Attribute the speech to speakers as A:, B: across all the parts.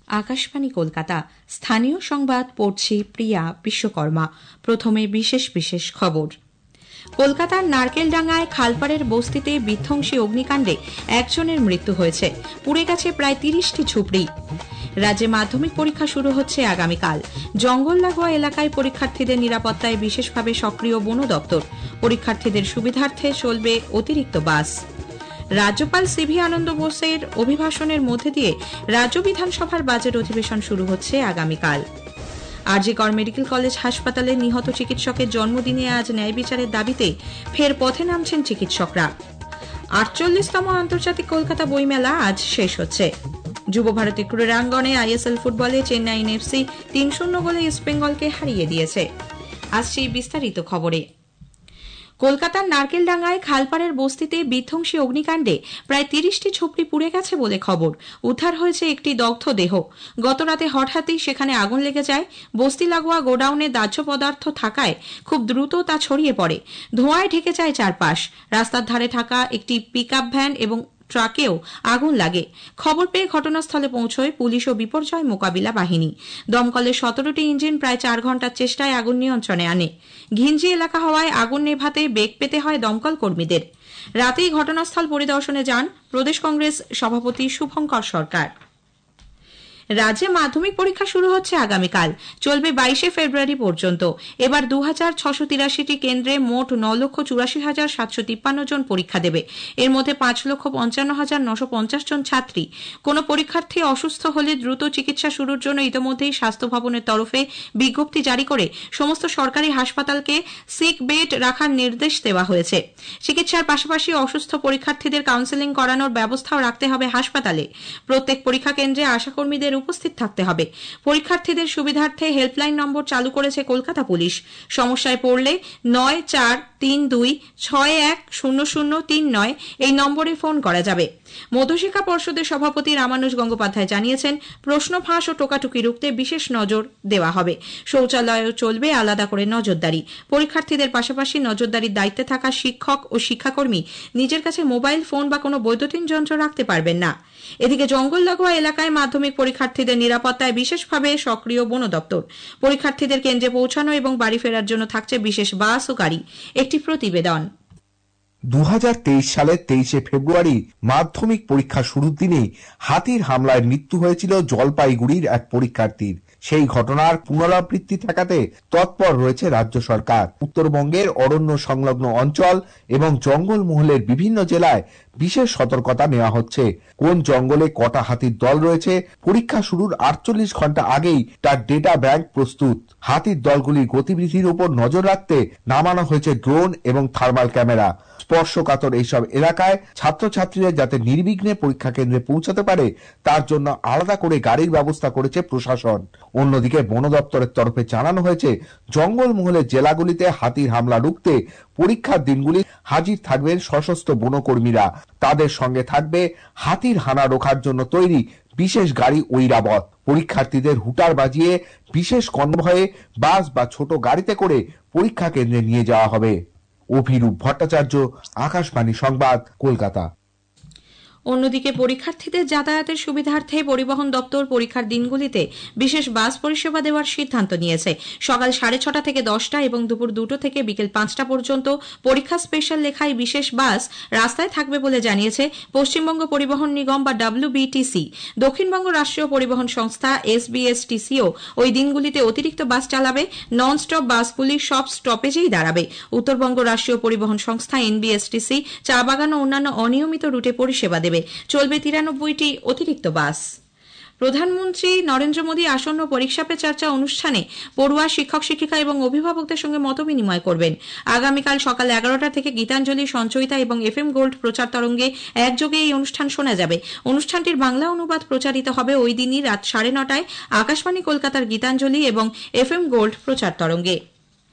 A: আকাশবাণী কলকাতা। স্থানীয় সংবাদ পড়ছি প্রিয়া বিশ্বকর্মা। প্রথমে বিশেষ বিশেষ খবর। কলকাতার নারকেলডাঙ্গায় খালপাড়ের বস্তিতে বিধ্বংসী অগ্নিকাণ্ডে একজনের মৃত্যু হয়েছে। পুড়ে গেছে প্রায় ৩০টি ঝুপড়ি। রাজ্যে মাধ্যমিক পরীক্ষা শুরু হচ্ছে আগামীকাল। জঙ্গল লাগোয়া এলাকায় পরীক্ষার্থীদের নিরাপত্তায় বিশেষভাবে সক্রিয় বন দপ্তর। পরীক্ষার্থীদের সুবিধার্থে চলবে অতিরিক্ত বাস। রাজ্যপাল সিভি আনন্দ বোসের অভিভাষণের মধ্যে দিয়ে রাজ্য বিধানসভার বাজেট অধিবেশন শুরু হচ্ছে আগামীকাল। আরজি কর মেডিকেল কলেজ হাসপাতালে নিহত চিকিৎসকের জন্মদিনে আজ ন্যায় বিচারের দাবিতে ফের পথে নামছেন চিকিৎসকরা। ৪৮তম আন্তর্জাতিক কলকাতা বইমেলা আজ শেষ হচ্ছে। যুব ভারতী ক্রীড়াঙ্গনে আইএসএল ফুটবলে চেন্নাই এফসি ৩-০ গোলে ইস্টবেঙ্গলকে হারিয়ে দিয়েছে। আসছি বিস্তারিত খবরে। কলকাতার নারকেলডাঙ্গায় খালপাড়ের বস্তিতে বিধ্বংসী অগ্নিকাণ্ডে প্রায় ৩০টি ঝুপড়ি পুড়ে গেছে বলে খবর। উদ্ধার হয়েছে একটি দগ্ধ দেহ। গতরাতে হঠাৎই সেখানে আগুন লেগে যায়। বস্তি লাগোয়া গোডাউনে দাহ্য পদার্থ থাকায় খুব দ্রুত তা ছড়িয়ে পড়ে। ধোঁয়ায় ঢেকে যায় চারপাশ। রাস্তার ধারে থাকা একটি পিকআপ ভ্যান এবং ট্রাকেও আগুন লাগে। খবর পেয়ে ঘটনাস্থলে পৌঁছয় পুলিশ ও বিপর্যয় মোকাবিলা বাহিনী। দমকলের ১৭টি ইঞ্জিন প্রায় ৪ ঘণ্টার চেষ্টায় আগুন নিয়ন্ত্রণে আনে। ঘিঞ্জি এলাকা হওয়ায় আগুন নেভাতে বেগ পেতে হয় দমকল কর্মীদের। রাতেই ঘটনাস্থল পরিদর্শনে যান প্রদেশ কংগ্রেস সভাপতি শুভঙ্কর সরকার। রাজ্যে মাধ্যমিক পরীক্ষা শুরু হচ্ছে আগামীকাল, চলবে ২২শে ফেব্রুয়ারি পর্যন্ত। এবার ২,৬৮৩টি কেন্দ্রে মোট ৯,৮৪,৭৫৩ জন পরীক্ষা দেবে। এর মধ্যে ৫,৫৫,৯৫০ জন ছাত্রী। কোন পরীক্ষার্থী অসুস্থ হলে দ্রুত চিকিৎসা শুরুর জন্য ইতিমধ্যেই স্বাস্থ্য ভবনের তরফে বিজ্ঞপ্তি জারি করে সমস্ত সরকারি হাসপাতালকে সিক বেড রাখার নির্দেশ দেওয়া হয়েছে। চিকিৎসার পাশাপাশি অসুস্থ পরীক্ষার্থীদের কাউন্সেলিং করানোর ব্যবস্থাও রাখতে হবে হাসপাতালে। প্রত্যেক পরীক্ষা কেন্দ্রে আশাকর্মীদের উপস্থিত থাকতে হবে। পরীক্ষার্থীদের সুবিধার্থে হেল্পলাইন নম্বর চালু করেছে কলকাতা পুলিশ। সমস্যায় পড়লে ৯৪৩২৬১০০৩৯ এই নম্বরে ফোন করা যাবে। মধ্যশিক্ষা পর্ষদের সভাপতি রামানুজ গঙ্গোপাধ্যায় জানিয়েছেন, প্রশ্ন ফাঁস ও টোকাটুকি রুখতে বিশেষ নজর দেওয়া হবে। শৌচালয়েও চলবে আলাদা করে নজরদারি। পরীক্ষার্থীদের পাশাপাশি নজরদারির দায়িত্বে থাকা শিক্ষক ও শিক্ষাকর্মী নিজের কাছে মোবাইল ফোন বা কোনো বৈদ্যুতিন যন্ত্র রাখতে পারবেন না। এদিকে জঙ্গল লাগোয়া এলাকায় মাধ্যমিক পরীক্ষার্থীদের নিরাপত্তায় বিশেষভাবে সক্রিয় বন দপ্তর। পরীক্ষার্থীদের কেন্দ্রে পৌঁছানো এবং বাড়ি ফেরার জন্য থাকছে বিশেষ বাস ও গাড়ি। একটি প্রতিবেদন।
B: ২০২৩ সালের ২৩শে ফেব্রুয়ারি মাধ্যমিক পরীক্ষা শুরুর দিনেই হাতির হামলায় মৃত্যু হয়েছিল জলপাইগুড়ির এক পরীক্ষার্থীর। সেই ঘটনার পুনরাবৃত্তি ঠেকাতে তৎপর রয়েছে রাজ্য সরকার। উত্তরবঙ্গের অরণ্য সংলগ্ন অঞ্চল এবং জঙ্গলমহলের বিভিন্ন জেলায় বিশেষ সতর্কতা নেওয়া হচ্ছে। কোন জঙ্গলে কটা হাতির দল রয়েছে, পরীক্ষা শুরুর ৪৮ ঘন্টা আগেই তার ডেটা ব্যাংক প্রস্তুত। হাতির দলগুলির গতিবিধির উপর নজর রাখতে নামানো হয়েছে ড্রোন এবং থার্মাল ক্যামেরা। স্পর্শকাতর এইসব এলাকায় ছাত্রছাত্রীরা যাতে নির্বিঘ্নে পরীক্ষা কেন্দ্রে পৌঁছাতে পারে তার জন্য আলাদা করে গাড়ির ব্যবস্থা করেছে প্রশাসন। অন্যদিকে বন দপ্তরের তরফে জানানো হয়েছে, জঙ্গলমহলের জেলাগুলিতে হাতির হামলা রুখতে পরীক্ষার দিনগুলি হাজির থাকবেন সশস্ত্র বনকর্মীরা। তাদের সঙ্গে থাকবে হাতির হানা রোখার জন্য তৈরি বিশেষ গাড়ি ঐরাবত। পরীক্ষার্থীদের হুটার বাজিয়ে বিশেষ কনভয়ে বাস বা ছোট গাড়িতে করে পরীক্ষা কেন্দ্রে নিয়ে যাওয়া হবে। অভিরূপ ভট্টাচার্য, আকাশবাণী সংবাদ, কলকাতা।
A: অন্যদিকে পরীক্ষার্থীদের যাতায়াতের সুবিধার্থে পরিবহন দপ্তর পরীক্ষার দিনগুলিতে বিশেষ বাস পরিষেবা দেওয়ার সিদ্ধান্ত নিয়েছে। সকাল ৬:৩০ থেকে ১০টা এবং দুপুর ২টো থেকে বিকেল ৫টা পর্যন্ত পরীক্ষা স্পেশাল লেখায় বিশেষ বাস রাস্তায় থাকবে বলে জানিয়েছে পশ্চিমবঙ্গ পরিবহন নিগম বা WBTC। দক্ষিণবঙ্গ রাষ্ট্রীয় পরিবহন সংস্থা SBSTCও ওই দিনগুলিতে অতিরিক্ত বাস চালাবে। নন স্টপ বাসগুলি সব স্টপেজেই দাঁড়াবে। উত্তরবঙ্গ রাষ্ট্রীয় পরিবহন সংস্থা NBSTC চা বাগান ও অন্যান্য অনিয়মিত রুটে পরিষেবা দেবে। চলবে ৯৩টি অতিরিক্ত বাস। প্রধানমন্ত্রী নরেন্দ্র মোদী আসন্ন পরীক্ষা পে চর্চা অনুষ্ঠানে পড়ুয়া, শিক্ষক শিক্ষিকা এবং অভিভাবকদের সঙ্গে মত বিনিময় করবেন। আগামীকাল সকাল ১১টা থেকে গীতাঞ্জলি, সঞ্চয়িতা এবং FM গোল্ড প্রচার তরঙ্গে একযোগে এই অনুষ্ঠান শোনা যাবে। অনুষ্ঠানটির বাংলা অনুবাদ প্রচারিত হবে ওই দিনই রাত ৯:৩০টায় আকাশবাণী কলকাতার গীতাঞ্জলি এবং FM গোল্ড প্রচার তরঙ্গে।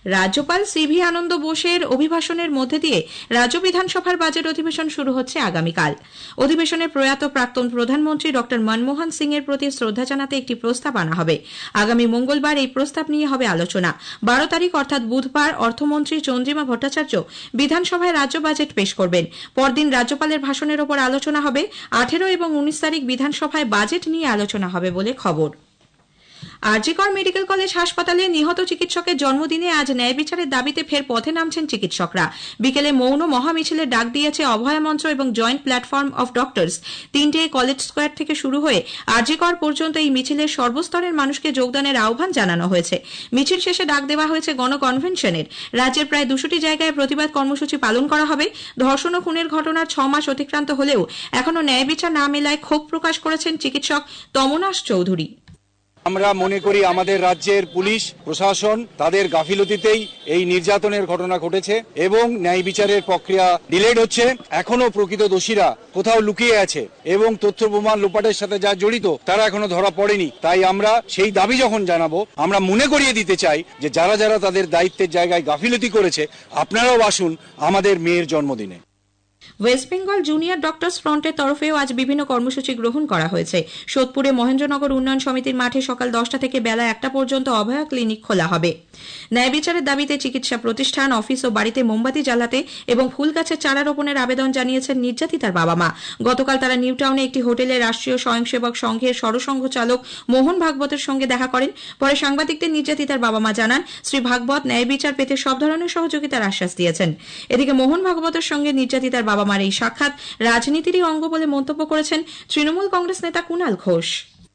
A: রাজ্যপাল সিভি আনন্দ বোসের অভিভাষণের মধ্যে দিয়ে রাজ্য বিধানসভার বাজেট অধিবেশন শুরু হচ্ছে আগামীকাল। অধিবেশনে প্রয়াত প্রাক্তন প্রধানমন্ত্রী ডক্টর মনমোহন সিং এর প্রতি শ্রদ্ধা জানাতে একটি প্রস্তাব আনা হবে। আগামী মঙ্গলবার এই প্রস্তাব নিয়ে হবে আলোচনা। 12 তারিখ অর্থাৎ বুধবার অর্থমন্ত্রী চন্দ্রিমা ভট্টাচার্য বিধানসভায় রাজ্য বাজেট পেশ করবেন। পরদিন রাজ্যপালের ভাষণের ওপর আলোচনা হবে। 18 এবং 19 তারিখ বিধানসভায় বাজেট নিয়ে আলোচনা হবে বলে খবর। আরজিকর মেডিকেল কলেজ হাসপাতালে নিহত চিকিৎসকের জন্মদিনে আজ ন্যায় বিচারের দাবিতে ফের পথে নামছেন চিকিৎসকরা। বিকেলে মৌন মহামিছিলের ডাক দিয়েছে অভয়া মঞ্চ এবং জয়েন্ট প্ল্যাটফর্ম অফ ডক্টরস। 3টে কলেজ স্কোয়ার থেকে শুরু হয়ে আরজিকর পর্যন্ত এই মিছিলের সর্বস্তরের মানুষকে যোগদানের আহ্বান জানানো হয়েছে। মিছিল শেষে ডাক দেওয়া হয়েছে গণকনভেনশনের। রাজ্যের প্রায় 200টি জায়গায় প্রতিবাদ কর্মসূচি পালন করা হবে। ধর্ষণ ও খুনের ঘটনার 6 মাস অতিক্রান্ত হলেও এখনো ন্যায় বিচার না মেলায় ক্ষোভ প্রকাশ করেছেন চিকিৎসক তমনাশ চৌধুরী।
C: আমরা মনে করি আমাদের রাজ্যের পুলিশ প্রশাসন তাদের গাফিলতিতেই এই নির্যাতনের ঘটনা ঘটেছে এবং ন্যায় বিচারের প্রক্রিয়া ডিলেড হচ্ছে। এখনো প্রকৃত দোষীরা কোথাও লুকিয়ে আছে এবং তথ্য প্রমাণ লোপাটের সাথে যা জড়িত তারা এখনো ধরা পড়েনি। তাই আমরা সেই দাবি যখন জানাবো, আমরা মনে করিয়ে দিতে চাই যে যারা যারা তাদের দায়িত্বের জায়গায় গাফিলতি করেছে আপনারাও আসুন আমাদের মেয়ের জন্মদিনে।
A: ওয়েস্ট বেঙ্গল জুনিয়র ডক্টরস ফ্রন্টের তরফেও আজ বিভিন্ন কর্মসূচি গ্রহণ করা হয়েছে। সোদপুরে মহেন্দ্রনগর উন্নয়ন সমিতির মাঠে সকাল 10টা থেকে বেলা 1টা পর্যন্ত অভয়া ক্লিনিক খোলা হবে। ন্যায় বিচারের দাবিতে চিকিৎসা প্রতিষ্ঠান, অফিস ও বাড়িতে মোমবাতি জ্বালাতে এবং ফুল গাছের চারা রোপণের আবেদন জানিয়েছেন নির্যাতিতার বাবা মা। গতকাল তারা নিউ টাউনে একটি হোটেলে রাষ্ট্রীয় স্বয়ংসেবক সংঘের সরসংঘ চালক মোহন ভাগবতের সঙ্গে দেখা করেন। পরে সাংবাদিকদের নির্যাতিতার বাবা মা জানান, শ্রী ভাগবত ন্যায় বিচার পেতে সব ধরনের সহযোগিতার আশ্বাস দিয়েছেন। এদিকে মোহন ভাগবতের সঙ্গে নির্যাতিতার বাবা মার এই সাক্ষাৎ রাজনীতিরই অঙ্গ বলে মন্তব্য করেছেন তৃণমূল কংগ্রেস নেতা কুণাল ঘোষ।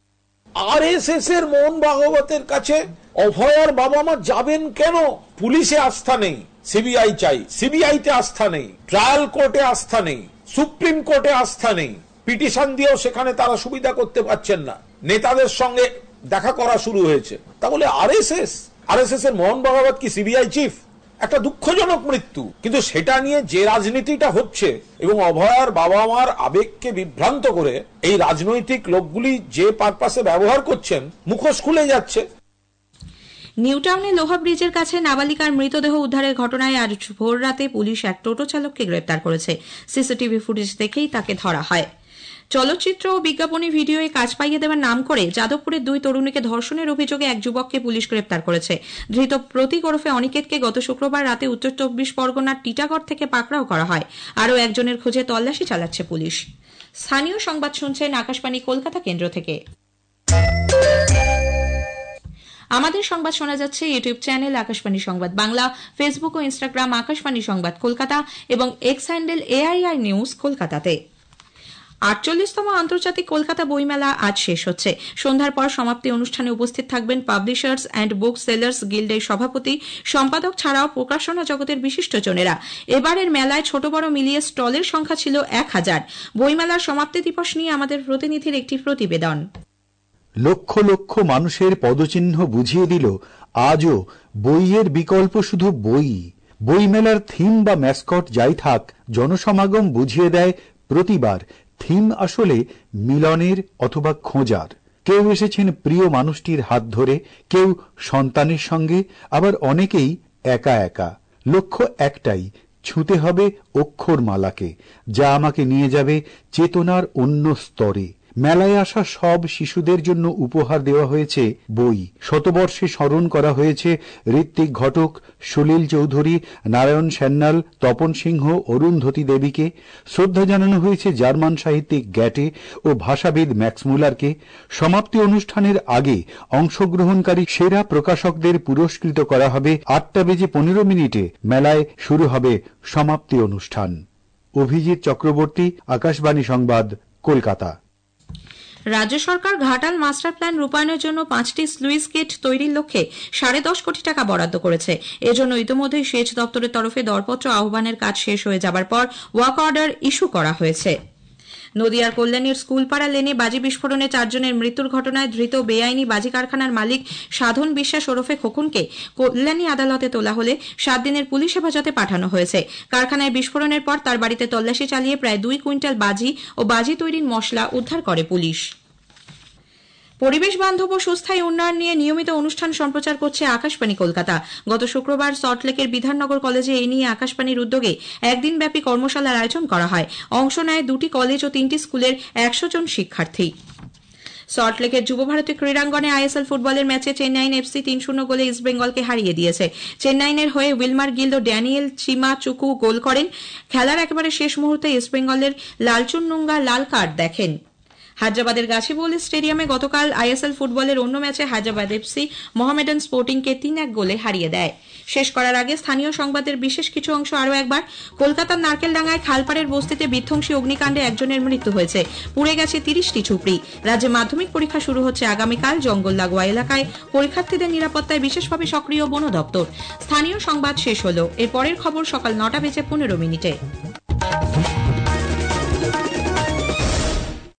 D: আরএসএস এর মোহন ভাগবতের কাছে অভয়ার বাবা মা যাবেন কেন? পুলিশে আস্থা নেই, সিবিআই চাই, সিবিআইতে আস্থা নেই, ট্রায়াল কোর্টে আস্থা নেই, সুপ্রিম কোর্টে আস্থা নেই, পিটিশন দিয়েও সেখানে তারা সুবিধা করতে পারছেন না। নেতাদের সঙ্গে দেখা করা শুরু হয়েছে। তাহলে আরএসএস এর মোহন ভাগবত কি সিবিআই চিফ? একটা দুঃখজনক মৃত্যু, কিন্তু সেটা নিয়ে যে রাজনীতিটা হচ্ছে এবং অভয়ার বাবা মার আবেগকে বিভ্রান্ত করে এই রাজনৈতিক লোকগুলি যে পারপাসে ব্যবহার করছেন, মুখোশ খুলে যাচ্ছে।
A: নিউ টাউনে লোহা ব্রিজের কাছে নাবালিকার মৃতদেহ উদ্ধারের ঘটনায় আজ ভোর রাতে পুলিশ এক টোটো চালককে গ্রেপ্তার করেছে। সিসিটিভি ফুটেজ দেখেই তাকে ধরা হয়। চলচ্চিত্র ও বিজ্ঞাপনী ভিডিওয়ে কাজ পাইয়ে দেওয়ার নাম করে যাদবপুরের 2 তরুণীকে ধর্ষণের অভিযোগে এক যুবককে পুলিশ গ্রেপ্তার করেছে। ধৃত প্রতীক ওরফে অনিকেতকে গত শুক্রবার রাতে উত্তর 24 পরগনার টিটাগড় থেকে পাকড়াও করা হয়। আরও একজনের খোঁজে তল্লাশি চালাচ্ছে পুলিশ। স্থানীয় সংবাদ শুনছেন আকাশবাণী কলকাতা কেন্দ্র থেকে। আমাদের সংবাদ শোনা যাচ্ছে ইউটিউব চ্যানেল আকাশবাণী সংবাদ বাংলা, ফেসবুক ও ইনস্টাগ্রাম আকাশবাণী সংবাদ কলকাতা এবং এক্স হ্যান্ডেল AIR নিউজ কলকাতাতে। 48তম আন্তর্জাতিক কলকাতা বইমেলা আজ শেষ হচ্ছে। সন্ধ্যার পর সমাপ্তি অনুষ্ঠানে উপস্থিত থাকবেন পাবলিশার্স অ্যান্ড বুক সেলার্স গিল্ডের সভাপতি, সম্পাদক ছাড়াও প্রকাশনা জগতের বিশিষ্টজনেরা। এবারের মেলায় ছোট বড় মিলিয়ে স্টলের সংখ্যা ছিল 1000। বইমেলার সমাপ্তি দিবস নিয়ে আমাদের প্রতিনিধির একটি প্রতিবেদন।
E: লক্ষ লক্ষ মানুষের পদচিহ্ন বুঝিয়ে দিল আজও বইয়ের বিকল্প শুধু বই। বইমেলার থিম বা ম্যাসকট যাই থাক, জনসমাগম বুঝিয়ে দেয় প্রতিবার থিম আসলে মিলনের অথবা খোঁজার। কেউ এসেছেন প্রিয় মানুষটির হাত ধরে, কেউ সন্তানের সঙ্গে, আবার অনেকেই একা একা। লক্ষ্য একটাই, ছুঁতে হবে অক্ষরমালাকে, যা আমাকে নিয়ে যাবে চেতনার অন্য স্তরে। মেলায় আসা সব শিশুদের জন্য উপহার দেওয়া হয়েছে বই। শতবর্ষে স্মরণ করা হয়েছে ঋত্বিক ঘটক, সলিল চৌধুরী, নারায়ণ সান্যাল, তপন সিংহ, অরুন্ধতী দেবীকে। শ্রদ্ধা জানানো হয়েছে জার্মান সাহিত্যিক গ্যাটে ও ভাষাবিদ ম্যাক্স মুলারকে। সমাপ্তি অনুষ্ঠানের আগে অংশগ্রহণকারী সেরা প্রকাশকদের পুরস্কৃত করা হবে। 8:15 মেলায় শুরু হবে সমাপ্তি অনুষ্ঠান। অভিজিৎ চক্রবর্তী, আকাশবাণী সংবাদ, কলকাতা।
A: রাজ্য সরকার ঘাটাল মাস্টার প্ল্যান রূপায়ণের জন্য 5টি স্লুইস গেট তৈরির লক্ষ্যে 10.5 কোটি টাকা বরাদ্দ করেছে। এজন্য ইতিমধ্যেই সেচ দপ্তরের তরফে দরপত্র আহ্বানের কাজ শেষ হয়ে যাবার পর ওয়ার্ক অর্ডার ইস্যু করা হয়েছে। নদিয়ার কল্যাণীর স্কুলপাড়া লেনে বাজি বিস্ফোরণে 4 জনের মৃত্যুর ঘটনায় ধৃত বেআইনি বাজি কারখানার মালিক সাধন বিশ্বাস ওরফে খোকনকে কল্যাণী আদালতে তোলা হলে 7 দিনের পুলিশ হেফাজতে পাঠানো হয়েছে। কারখানায় বিস্ফোরণের পর তার বাড়িতে তল্লাশি চালিয়ে প্রায় 2 কুইন্টাল বাজি ও বাজি তৈরির মশলা উদ্ধার করে পুলিশ। পরিবেশ বান্ধব ও সুস্থায়ী উন্নয়ন নিয়ে নিয়মিত অনুষ্ঠান সম্প্রচার করছে আকাশবাণী কলকাতা। গত শুক্রবার সল্টলেকের বিধাননগর কলেজে এই নিয়ে আকাশবাণীর উদ্যোগে একদিনব্যাপী কর্মশালার আয়োজন করা হয়। অংশ নেয় 2টি কলেজ ও 3টি স্কুলের 100 জন শিক্ষার্থী। সল্টলেকের যুবভারতী ক্রীড়াঙ্গনে আইএসএল ফুটবলের ম্যাচে চেন্নাইন এফসি 3-0 গোলে ইস্টবেঙ্গলকে হারিয়ে দিয়েছে। চেন্নাইনের হয়ে উইলমার গিল্ড ও ড্যানিয়েল চিমা চুকু গোল করেন। খেলার একেবারে শেষ মুহূর্তে ইস্টবেঙ্গলের লালচুননুঙ্গা লাল কার্ড দেখেন। হায়দ্রাবাদের গাছিবৌলি স্টেডিয়ামে গতকাল আইএসএল ফুটবলের অন্য ম্যাচে হায়দ্রাবাদ এফসি মোহামেডান স্পোর্টিংকে 3-1 গোলে হারিয়ে দেয়। শেষ করার আগে স্থানীয় সংবাদের বিশেষ কিছু অংশ আরও একবার। কলকাতার নারকেলডাঙ্গায় খালপাড়ের বস্তিতে বিধ্বংসী অগ্নিকাণ্ডে একজনের মৃত্যু হয়েছে, পুড়ে গেছে 30টি ঝুপড়ি। রাজ্যে মাধ্যমিক পরীক্ষা শুরু হচ্ছে আগামীকাল। জঙ্গল লাগোয়া এলাকায় পরীক্ষার্থীদের নিরাপত্তায় বিশেষভাবে সক্রিয় বন দপ্তর। স্থানীয় সংবাদ শেষ হলো। এর পরের খবর সকাল 9:15 মিনিটে।